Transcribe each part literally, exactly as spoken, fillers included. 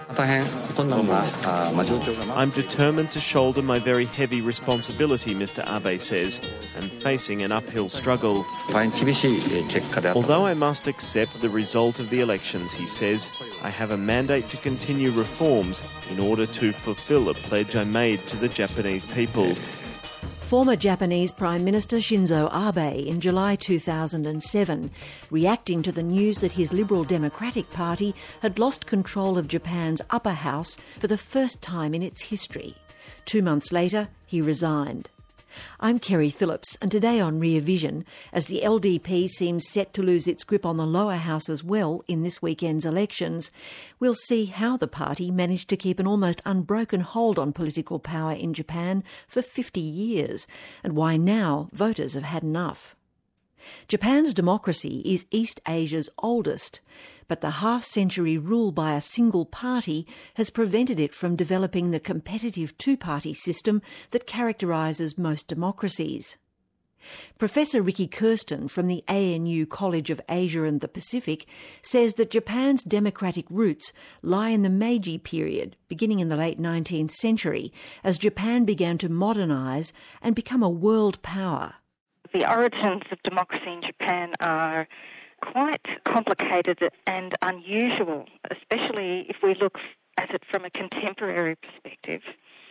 I'm determined to shoulder my very heavy responsibility, Mister Abe says, and facing an uphill struggle. Although I must accept the result of the elections, he says, I have a mandate to continue reforms in order to fulfill a pledge I made to the Japanese people. Former Japanese Prime Minister Shinzo Abe in July two thousand seven, reacting to the news that his Liberal Democratic Party had lost control of Japan's upper house for the first time in its history. Two months later, he resigned. I'm Kerry Phillips, and today on Rear Vision, as the L D P seems set to lose its grip on the lower house as well in this weekend's elections, we'll see how the party managed to keep an almost unbroken hold on political power in Japan for fifty years, and why now voters have had enough. Japan's democracy is East Asia's oldest, but the half-century rule by a single party has prevented it from developing the competitive two-party system that characterises most democracies. Professor Ricky Kirsten from the A N U College of Asia and the Pacific says that Japan's democratic roots lie in the Meiji period, beginning in the late nineteenth century, as Japan began to modernise and become a world power. The origins of democracy in Japan are quite complicated and unusual, especially if we look at it from a contemporary perspective.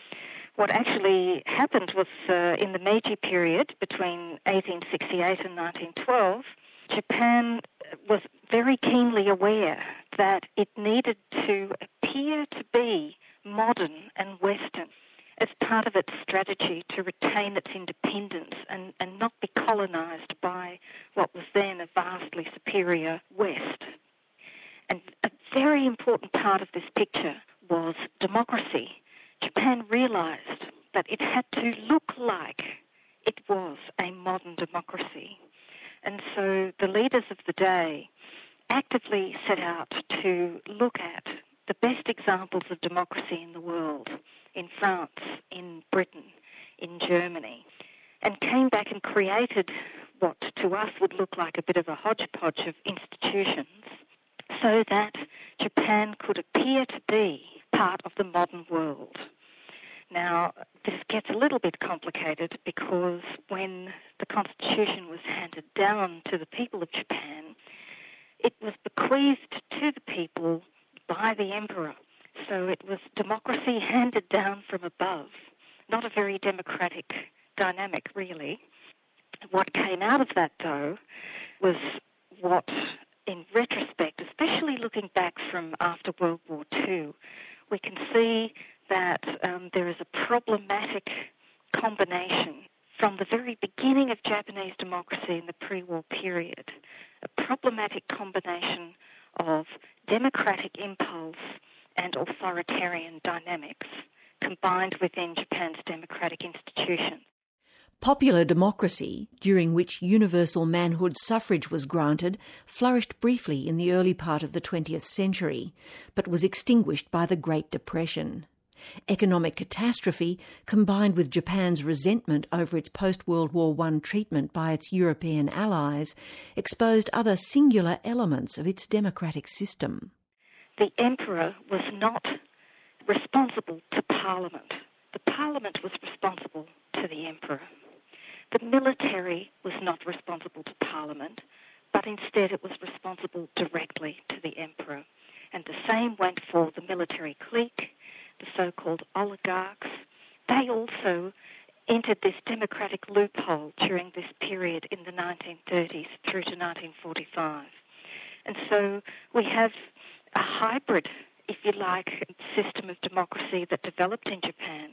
What actually happened was uh, in the Meiji period between eighteen sixty-eight and nineteen twelve, Japan was very keenly aware that it needed to appear to be modern and Western as part of its strategy to retain its independence and, and not be colonised by what was then a vastly superior West. And a very important part of this picture was democracy. Japan realised that it had to look like it was a modern democracy. And so the leaders of the day actively set out to look at the best examples of democracy in the world, in France, in Britain, in Germany, and came back and created what to us would look like a bit of a hodgepodge of institutions so that Japan could appear to be part of the modern world. Now, this gets a little bit complicated because when the Constitution was handed down to the people of Japan, it was bequeathed to the people by the emperor. So it was democracy handed down from above, not a very democratic dynamic, really. What came out of that, though, was what, in retrospect, especially looking back from after World War Two, we can see that um, there is a problematic combination from the very beginning of Japanese democracy in the pre-war period, a problematic combination of democratic impulse and authoritarian dynamics combined within Japan's democratic institutions. Popular democracy, during which universal manhood suffrage was granted, flourished briefly in the early part of the twentieth century, but was extinguished by the Great Depression. Economic catastrophe, combined with Japan's resentment over its post-World War One treatment by its European allies, exposed other singular elements of its democratic system. The emperor was not responsible to Parliament. The Parliament was responsible to the emperor. The military was not responsible to Parliament, but instead it was responsible directly to the emperor. And the same went for the military clique, the so-called oligarchs. They also entered this democratic loophole during this period in the nineteen thirties through to nineteen forty-five. And so we have a hybrid, if you like, system of democracy that developed in Japan.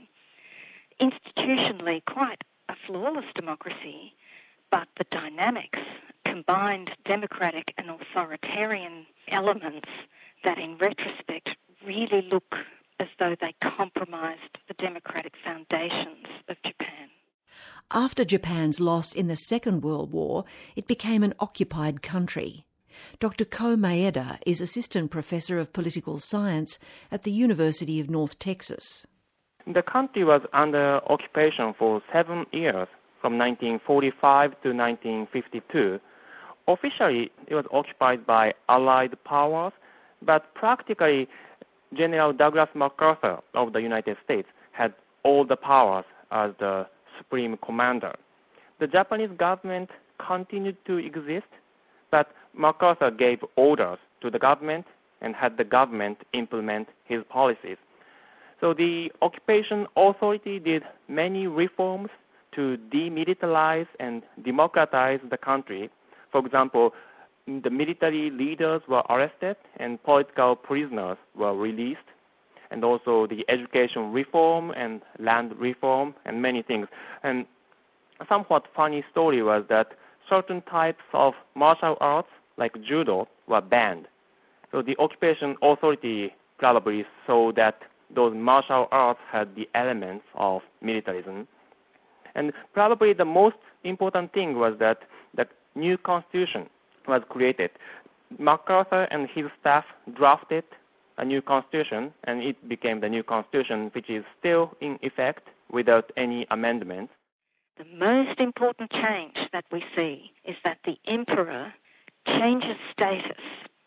Institutionally, quite a flawless democracy, but the dynamics, combined democratic and authoritarian elements that in retrospect really look as though they compromised the democratic foundations of Japan. After Japan's loss in the Second World War, it became an occupied country. Doctor Ko Maeda is Assistant Professor of Political Science at the University of North Texas. The country was under occupation for seven years, from nineteen forty-five to nineteen fifty-two. Officially, it was occupied by Allied powers, but practically General Douglas MacArthur of the United States had all the powers as the supreme commander. The Japanese government continued to exist, but MacArthur gave orders to the government and had the government implement his policies. So the occupation authority did many reforms to demilitarize and democratize the country. For example, the military leaders were arrested and political prisoners were released, and also the education reform and land reform and many things. And a somewhat funny story was that certain types of martial arts, like judo, were banned. So the occupation authority probably saw that those martial arts had the elements of militarism. And probably the most important thing was that the new constitution was created. MacArthur and his staff drafted a new constitution, and it became the new constitution, which is still in effect without any amendments. The most important change that we see is that the emperor changes status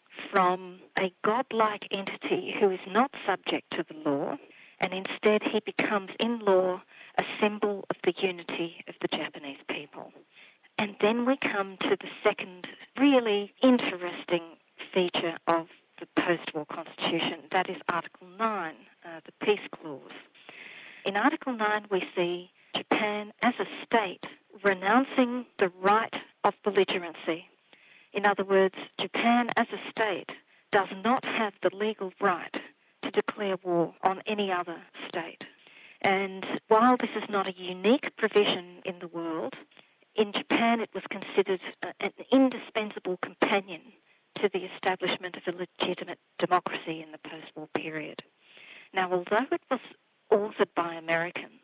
from a godlike entity who is not subject to the law, and instead he becomes in law a symbol of the unity of the Japanese people. And then we come to the second really interesting feature of the post-war constitution, that is Article nine, uh, the Peace Clause. In Article nine we see Japan as a state renouncing the right of belligerency. In other words, Japan as a state does not have the legal right to declare war on any other state. And while this is not a unique provision in the world, in Japan it was considered an indispensable companion to the establishment of a legitimate democracy in the post-war period. Now, although it was authored by Americans,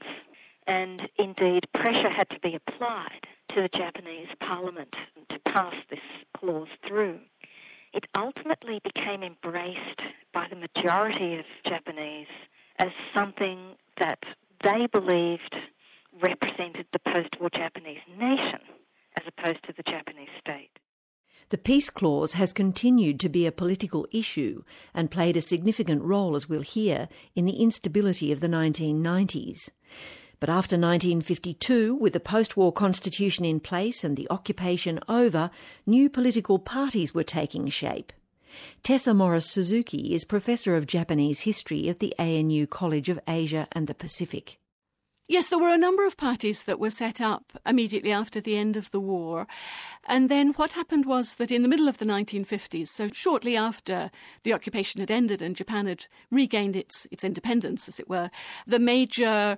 and indeed pressure had to be applied to the Japanese parliament to pass this clause through, it ultimately became embraced by the majority of Japanese as something that they believed represented the post-war Japanese nation as opposed to the Japanese state. The Peace Clause has continued to be a political issue and played a significant role, as we'll hear, in the instability of the nineteen nineties. But after nineteen fifty-two, with the post-war constitution in place and the occupation over, new political parties were taking shape. Tessa Morris-Suzuki is Professor of Japanese History at the A N U College of Asia and the Pacific. Yes, there were a number of parties that were set up immediately after the end of the war. And then what happened was that in the middle of the nineteen fifties, so shortly after the occupation had ended and Japan had regained its, its independence, as it were, the major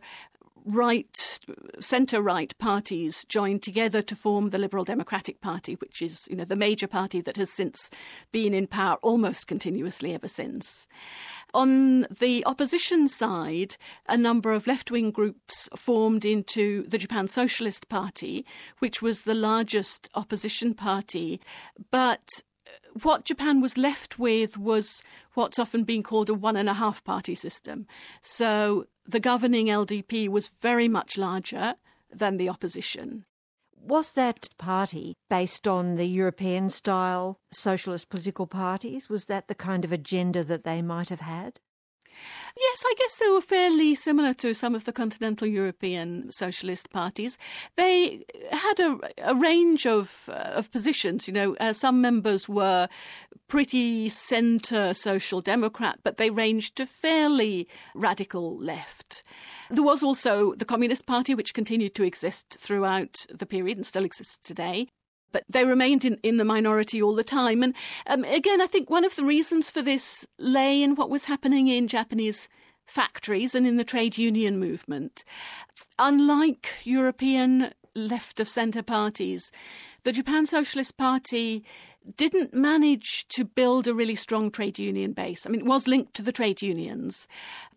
right, centre-right parties joined together to form the Liberal Democratic Party, which is, you know, the major party that has since been in power almost continuously ever since. On the opposition side, a number of left-wing groups formed into the Japan Socialist Party, which was the largest opposition party. But what Japan was left with was what's often been called a one-and-a-half party system. So the governing L D P was very much larger than the opposition. Was that party based on the European-style socialist political parties? Was that the kind of agenda that they might have had? Yes, I guess they were fairly similar to some of the continental European socialist parties. They had a, a range of, uh, of positions. You know, uh, some members were pretty centre social democrat, but they ranged to fairly radical left. There was also the Communist Party, which continued to exist throughout the period and still exists today. But they remained in, in the minority all the time. And um, again, I think one of the reasons for this lay in what was happening in Japanese factories and in the trade union movement. Unlike European left-of-centre parties, the Japan Socialist Party didn't manage to build a really strong trade union base. I mean, it was linked to the trade unions.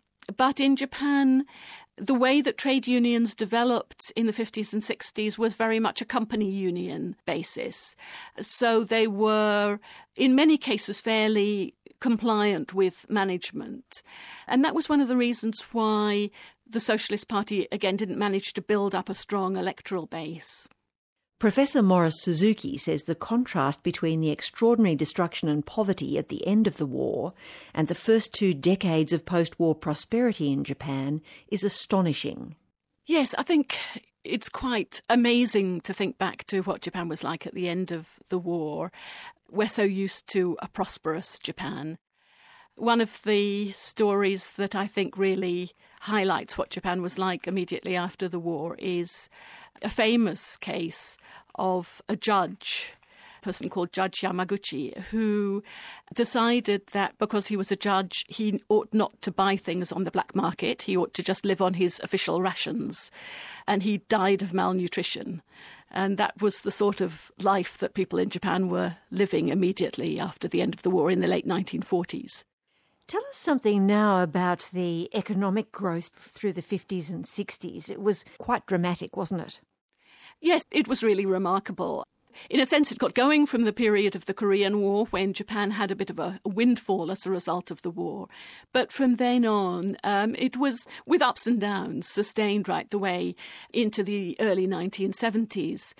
But in Japan, the way that trade unions developed in the fifties and sixties was very much a company union basis. So they were, in many cases, fairly compliant with management. And that was one of the reasons why the Socialist Party, again, didn't manage to build up a strong electoral base. Professor Morris Suzuki says the contrast between the extraordinary destruction and poverty at the end of the war and the first two decades of post-war prosperity in Japan is astonishing. Yes, I think it's quite amazing to think back to what Japan was like at the end of the war. We're so used to a prosperous Japan. One of the stories that I think really highlights what Japan was like immediately after the war is a famous case of a judge, a person called Judge Yamaguchi, who decided that because he was a judge, he ought not to buy things on the black market. He ought to just live on his official rations. And he died of malnutrition. And that was the sort of life that people in Japan were living immediately after the end of the war in the late nineteen forties. Tell us something now about the economic growth through the fifties and sixties. It was quite dramatic, wasn't it? Yes, it was really remarkable. In a sense, it got going from the period of the Korean War, when Japan had a bit of a windfall as a result of the war. But from then on, um, it was, with ups and downs, sustained right the way into the early nineteen seventies.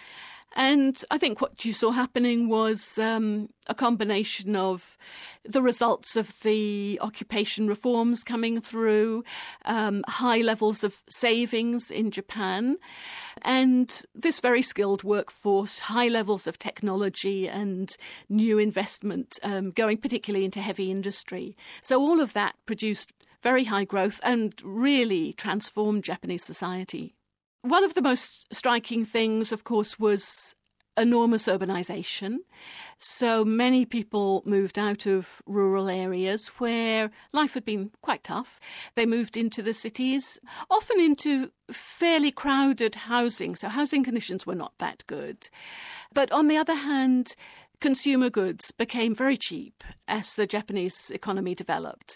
And I think what you saw happening was um, a combination of the results of the occupation reforms coming through, um, high levels of savings in Japan, and this very skilled workforce, high levels of technology and new investment um, going particularly into heavy industry. So all of that produced very high growth and really transformed Japanese society. One of the most striking things, of course, was enormous urbanisation. So many people moved out of rural areas where life had been quite tough. They moved into the cities, often into fairly crowded housing. So housing conditions were not that good. But on the other hand, consumer goods became very cheap as the Japanese economy developed.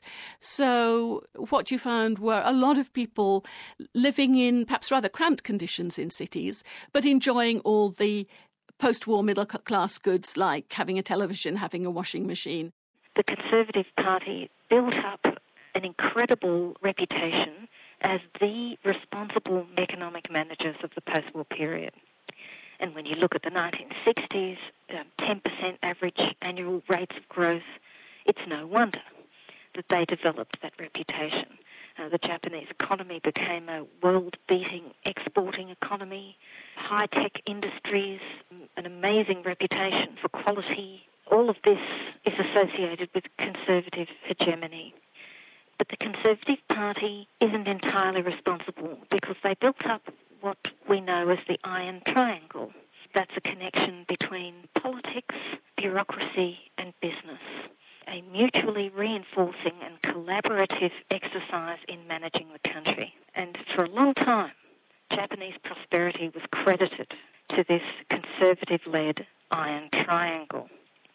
So what you found were a lot of people living in perhaps rather cramped conditions in cities, but enjoying all the post-war middle-class goods like having a television, having a washing machine. The Conservative Party built up an incredible reputation as the responsible economic managers of the post-war period. And when you look at the nineteen sixties, um, ten percent average annual rates of growth, it's no wonder that they developed that reputation. Uh, the Japanese economy became a world-beating exporting economy, high-tech industries, an amazing reputation for quality. All of this is associated with conservative hegemony. But the Conservative Party isn't entirely responsible because they built up what we know as the Iron Triangle. That's a connection between politics, bureaucracy and business, a mutually reinforcing and collaborative exercise in managing the country. And for a long time, Japanese prosperity was credited to this conservative-led Iron Triangle.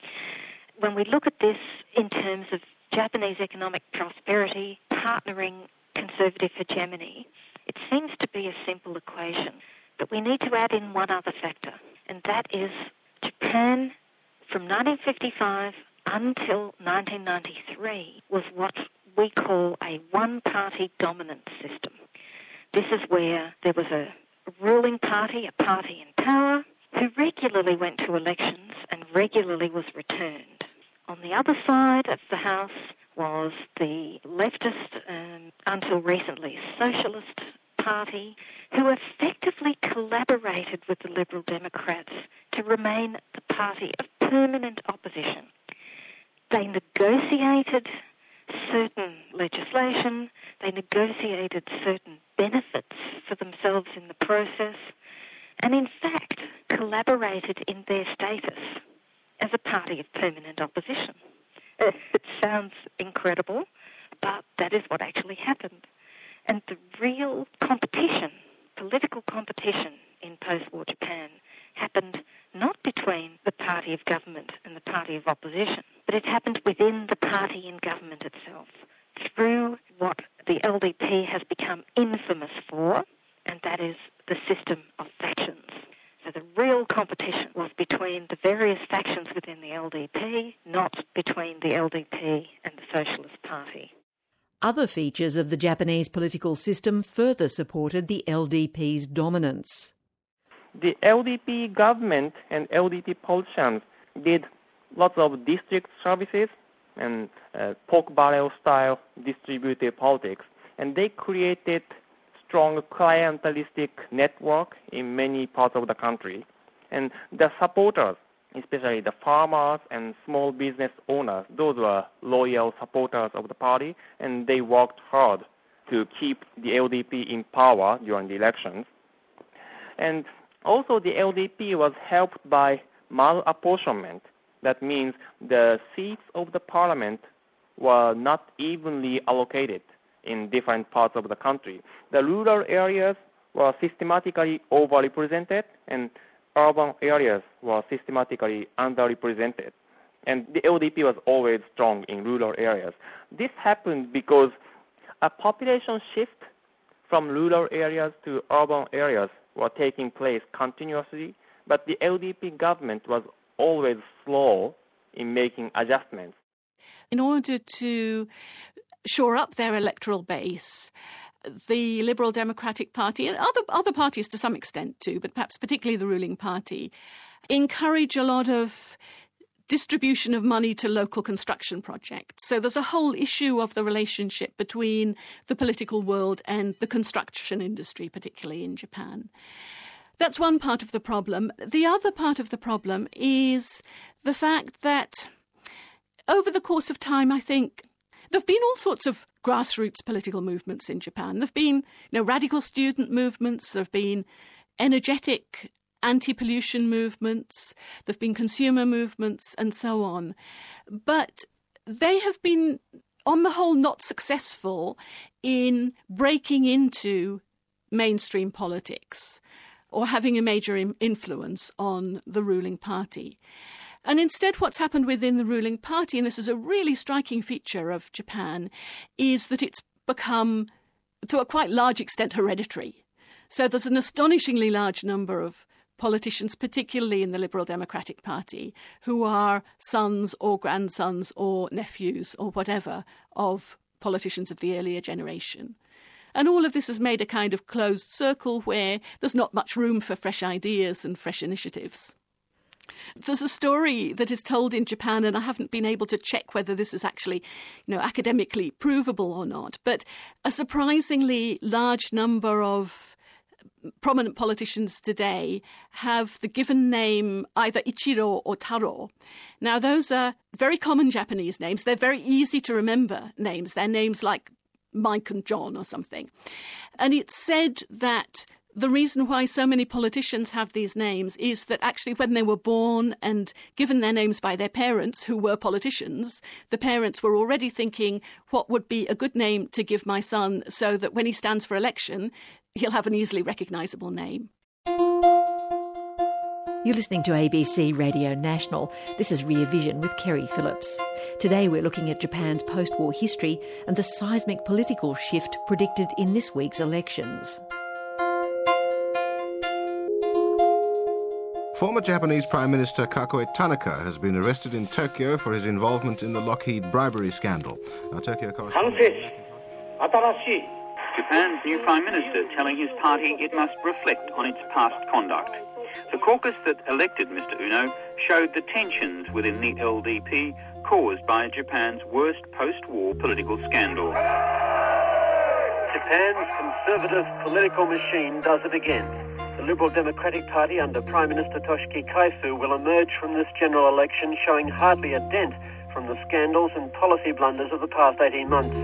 When we look at this in terms of Japanese economic prosperity partnering conservative hegemony, it seems to be a simple equation. But we need to add in one other factor, and that is Japan from nineteen fifty-five until nineteen ninety-three was what we call a one-party dominance system. This is where there was a ruling party, a party in power, who regularly went to elections and regularly was returned. On the other side of the house was the leftist, um, until recently socialist party, who effectively collaborated with the Liberal Democrats to remain the party of permanent opposition. They negotiated certain legislation, they negotiated certain benefits for themselves in the process, and in fact collaborated in their status as a party of permanent opposition. It sounds incredible, but that is what actually happened. And the real competition, political competition in post-war Japan, happened not between the party of government and the party of opposition, but it happened within the party in government itself, through what the L D P has become infamous for, and that is the system of factions. So the real competition was between the various factions within the L D P, not between the L D P and the Socialist Party. Other features of the Japanese political system further supported the L D P's dominance. The L D P government and L D P politicians did lots of district services and uh, pork barrel-style distributive politics, and they created strong clientelistic network in many parts of the country. And the supporters, especially the farmers and small business owners, those were loyal supporters of the party, and they worked hard to keep the L D P in power during the elections. And also the L D P was helped by malapportionment. That means the seats of the parliament were not evenly allocated in different parts of the country. The rural areas were systematically overrepresented, and urban areas were systematically underrepresented. And the L D P was always strong in rural areas. This happened because a population shift from rural areas to urban areas were taking place continuously, but the L D P government was always slow in making adjustments. In order to shore up their electoral base, the Liberal Democratic Party, and other other parties to some extent too, but perhaps particularly the ruling party, encourage a lot of distribution of money to local construction projects. So there's a whole issue of the relationship between the political world and the construction industry, particularly in Japan. That's one part of the problem. The other part of the problem is the fact that over the course of time, I think, there have been all sorts of grassroots political movements in Japan. There have been, you know, radical student movements. There have been energetic anti-pollution movements. There have been consumer movements and so on. But they have been, on the whole, not successful in breaking into mainstream politics or having a major influence on the ruling party. And instead what's happened within the ruling party, and this is a really striking feature of Japan, is that it's become, to a quite large extent, hereditary. So there's an astonishingly large number of politicians, particularly in the Liberal Democratic Party, who are sons or grandsons or nephews or whatever of politicians of the earlier generation. And all of this has made a kind of closed circle where there's not much room for fresh ideas and fresh initiatives. There's a story that is told in Japan, and I haven't been able to check whether this is actually, you know, academically provable or not, but a surprisingly large number of prominent politicians today have the given name either Ichiro or Taro. Now, those are very common Japanese names. They're very easy to remember names. They're names like Mike and John or something. And it's said that the reason why so many politicians have these names is that actually when they were born and given their names by their parents, who were politicians, the parents were already thinking what would be a good name to give my son so that when he stands for election, he'll have an easily recognisable name. You're listening to A B C Radio National. This is Rear Vision with Kerry Phillips. Today we're looking at Japan's post-war history and the seismic political shift predicted in this week's elections. Former Japanese Prime Minister Kakuei Tanaka has been arrested in Tokyo for his involvement in the Lockheed bribery scandal. Our Tokyo correspondent... Japan's new Prime Minister telling his party it must reflect on its past conduct. The caucus that elected Mister Uno showed the tensions within the L D P caused by Japan's worst post-war political scandal. Japan's conservative political machine does it again. The Liberal Democratic Party under Prime Minister Toshiki Kaisu will emerge from this general election showing hardly a dent from the scandals and policy blunders of the past eighteen months.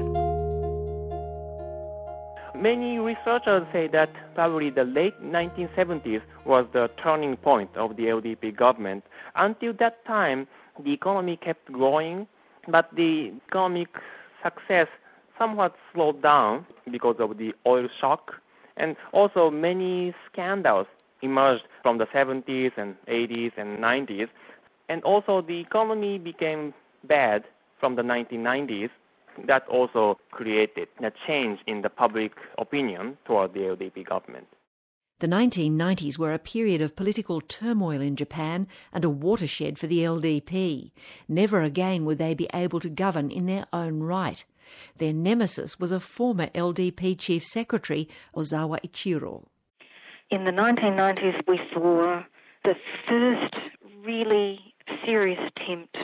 Many researchers say that probably the late nineteen seventies was the turning point of the L D P government. Until that time, the economy kept growing, but the economic success somewhat slowed down because of the oil shock. And also many scandals emerged from the seventies and eighties and nineties. And also the economy became bad from the nineteen nineties. That also created a change in the public opinion toward the L D P government. The nineteen nineties were a period of political turmoil in Japan and a watershed for the L D P. Never again would they be able to govern in their own right. Their nemesis was a former L D P Chief Secretary, Ozawa Ichiro. In the nineteen nineties, we saw the first really serious attempt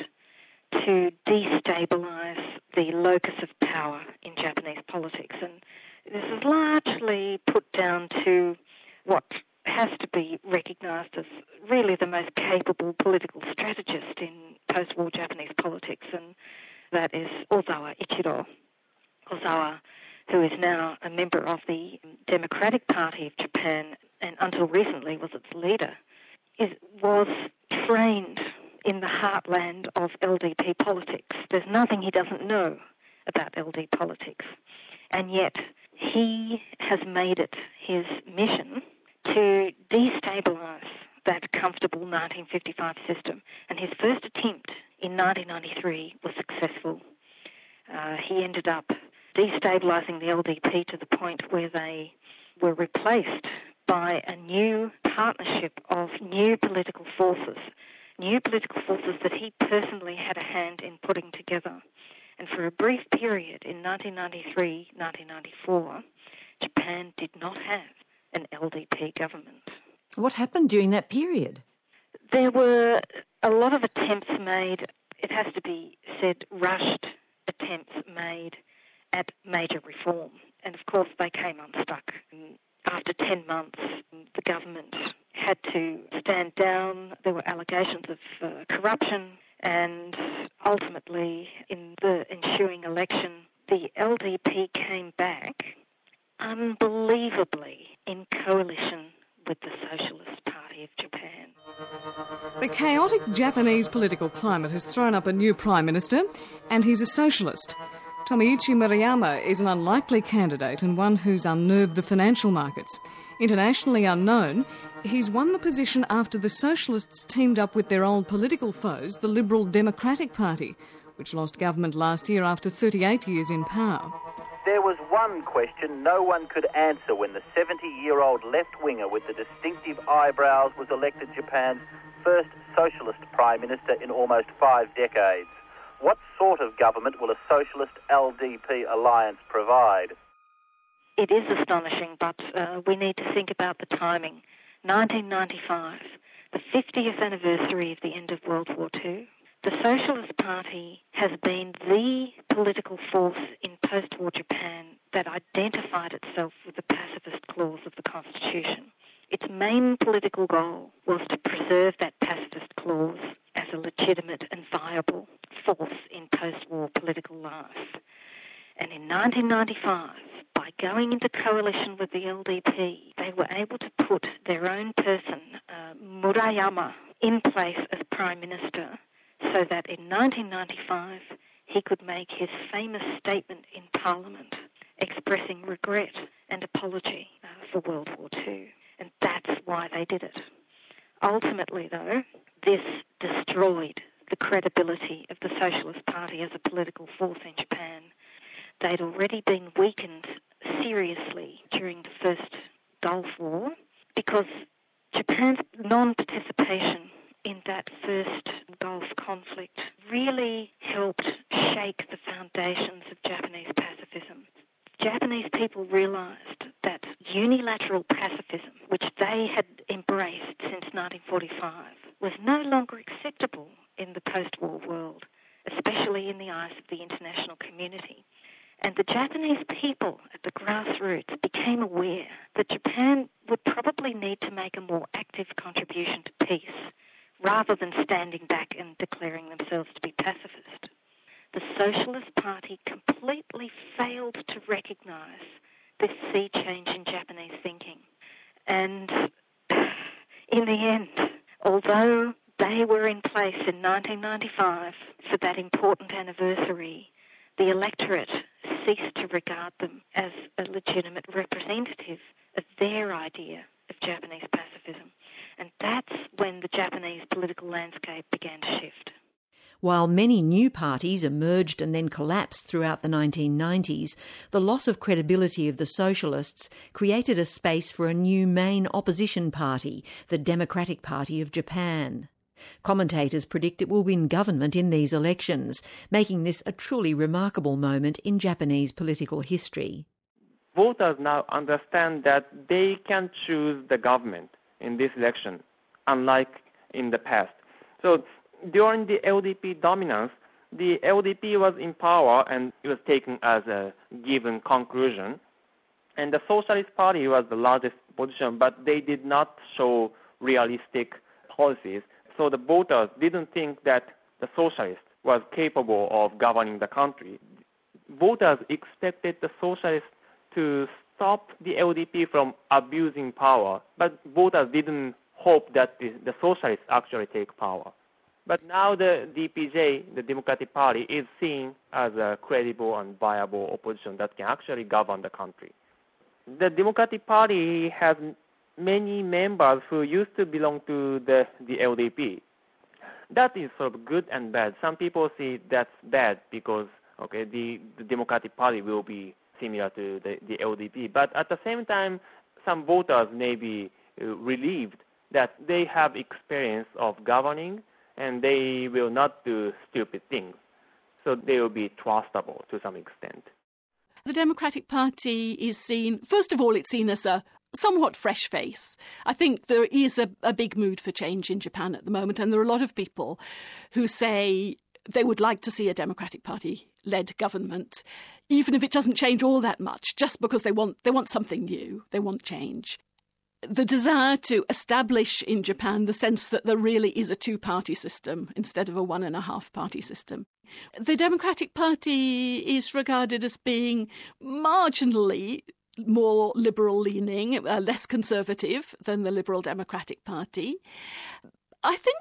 to destabilise the locus of power in Japanese politics. And this is largely put down to what has to be recognised as really the most capable political strategist in post-war Japanese politics, and that is Ozawa Ichiro. Ozawa, who is now a member of the Democratic Party of Japan and until recently was its leader, is, was trained in the heartland of L D P politics. There's nothing he doesn't know about L D politics. And yet he has made it his mission to destabilise that comfortable nineteen fifty-five system. And his first attempt in nineteen ninety-three was successful. Uh, he ended up destabilising the L D P to the point where they were replaced by a new partnership of new political forces, new political forces that he personally had a hand in putting together. And for a brief period in nineteen ninety-three, nineteen ninety-four, Japan did not have an L D P government. What happened during that period? There were a lot of attempts made, it has to be said, rushed attempts made at major reform. And of course they came unstuck. After ten months, the government had to stand down. There were allegations of uh, corruption, and ultimately in the ensuing election, the L D P came back unbelievably in coalition with the Socialist Party of Japan. The chaotic Japanese political climate has thrown up a new Prime Minister, and he's a socialist. Tomoichi Murayama is an unlikely candidate and one who's unnerved the financial markets. Internationally unknown, he's won the position after the socialists teamed up with their old political foes, the Liberal Democratic Party, which lost government last year after thirty-eight years in power. There was one question no one could answer when the seventy-year-old left-winger with the distinctive eyebrows was elected Japan's first socialist Prime Minister in almost five decades. What sort of government will a socialist L D P alliance provide? It is astonishing, but uh, we need to think about the timing. nineteen ninety-five, the fiftieth anniversary of the end of World War Two. The Socialist Party has been the political force in post-war Japan that identified itself with the pacifist clause of the Constitution. Its main political goal was to preserve that pacifist clause as a legitimate and viable force in post-war political life. And in nineteen ninety-five, by going into coalition with the L D P, they were able to put their own person, uh, Murayama, in place as Prime Minister, so that in nineteen ninety-five he could make his famous statement in Parliament expressing regret and apology uh, for World War Two. And that's why they did it. Ultimately, though, this destroyed the credibility of the Socialist Party as a political force in Japan. They'd already been weakened seriously during the first Gulf War because Japan's non-participation in that first Gulf conflict really helped shake the foundations of Japanese pacifism. Japanese people realised that unilateral pacifism, which they had embraced since nineteen forty-five, was no longer acceptable in the post-war world, especially in the eyes of the international community. And the Japanese people at the grassroots became aware that Japan would probably need to make a more active contribution to peace, rather than standing back and declaring themselves to be pacifist. The Socialist Party completely failed to recognise this sea change in Japanese thinking. And in the end, although they were in place in nineteen ninety-five for that important anniversary, the electorate ceased to regard them as a legitimate representative of their idea of Japanese pacifism. And that's when the Japanese political landscape began to shift. While many new parties emerged and then collapsed throughout the nineteen nineties, the loss of credibility of the socialists created a space for a new main opposition party, the Democratic Party of Japan. Commentators predict it will win government in these elections, making this a truly remarkable moment in Japanese political history. voters now understand that they can choose the government in this election, unlike in the past. So during the L D P dominance, the L D P was in power and it was taken as a given conclusion. And the Socialist Party was the largest opposition, but they did not show realistic policies. So the voters didn't think that the Socialist was capable of governing the country. Voters expected the Socialists to stop the L D P from abusing power, but voters didn't hope that the, the Socialists actually take power. But now the D P J, the Democratic Party, is seen as a credible and viable opposition that can actually govern the country. The Democratic Party has many members who used to belong to the, the L D P. That is sort of good and bad. Some people see that's bad because okay, the, the Democratic Party will be similar to the, the L D P. But at the same time, some voters may be uh, relieved that they have experience of governing and they will not do stupid things. So they will be trustable to some extent. The Democratic Party is seen, first of all, it's seen as a somewhat fresh face. I think there is a, a big mood for change in Japan at the moment, and there are a lot of people who say they would like to see a Democratic Party-led government, even if it doesn't change all that much, just because they want they want something new, they want change. The desire to establish in Japan the sense that there really is a two-party system instead of a one-and-a-half-party system. The Democratic Party is regarded as being marginally more liberal-leaning, uh, less conservative than the Liberal Democratic Party. I think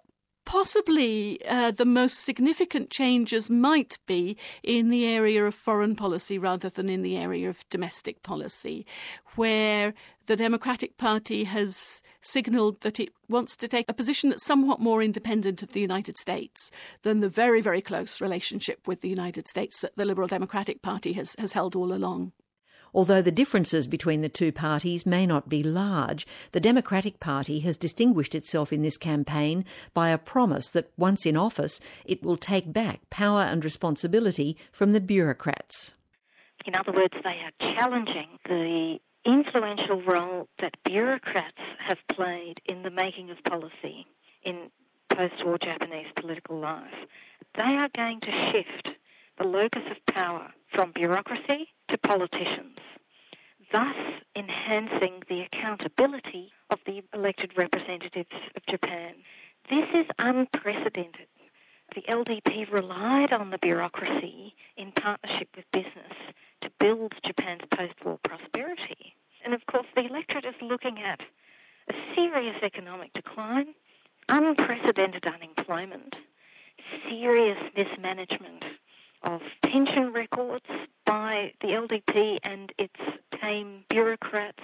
possibly uh, the most significant changes might be in the area of foreign policy rather than in the area of domestic policy, where the Democratic Party has signalled that it wants to take a position that's somewhat more independent of the United States than the very, very close relationship with the United States that the Liberal Democratic Party has, has held all along. Although the differences between the two parties may not be large, the Democratic Party has distinguished itself in this campaign by a promise that once in office it will take back power and responsibility from the bureaucrats. In other words, they are challenging the influential role that bureaucrats have played in the making of policy in post-war Japanese political life. They are going to shift the locus of power from bureaucracy to politicians, thus enhancing the accountability of the elected representatives of Japan. This is unprecedented. The L D P relied on the bureaucracy in partnership with business to build Japan's post-war prosperity. And of course, the electorate is looking at a serious economic decline, unprecedented unemployment, serious mismanagement of pension records by the L D P and its tame bureaucrats,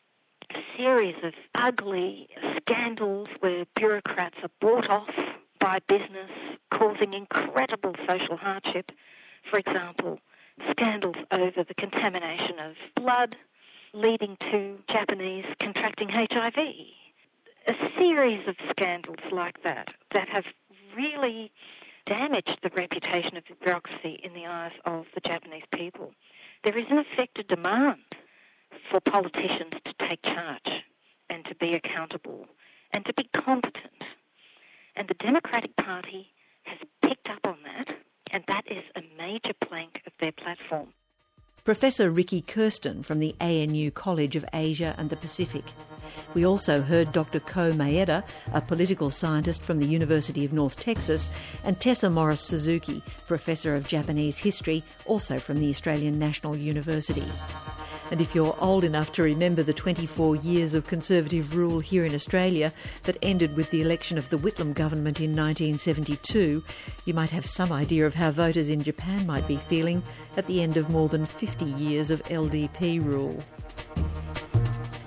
a series of ugly scandals where bureaucrats are bought off by business, causing incredible social hardship. For example, scandals over the contamination of blood, leading to Japanese contracting H I V. A series of scandals like that that have really damaged the reputation of the bureaucracy in the eyes of the Japanese people. There is in effect a demand for politicians to take charge and to be accountable and to be competent. And the Democratic Party has picked up on that, and that is a major plank of their platform. Professor Ricky Kirsten from the A N U College of Asia and the Pacific. We also heard Doctor Ko Maeda, a political scientist from the University of North Texas, and Tessa Morris-Suzuki, Professor of Japanese History, also from the Australian National University. And if you're old enough to remember the twenty-four years of Conservative rule here in Australia that ended with the election of the Whitlam government in nineteen seventy-two, you might have some idea of how voters in Japan might be feeling at the end of more than fifty years of L D P rule.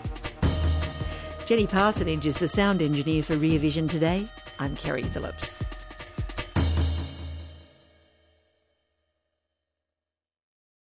Jenny Parsonage is the sound engineer for Rear Vision today. I'm Kerry Phillips.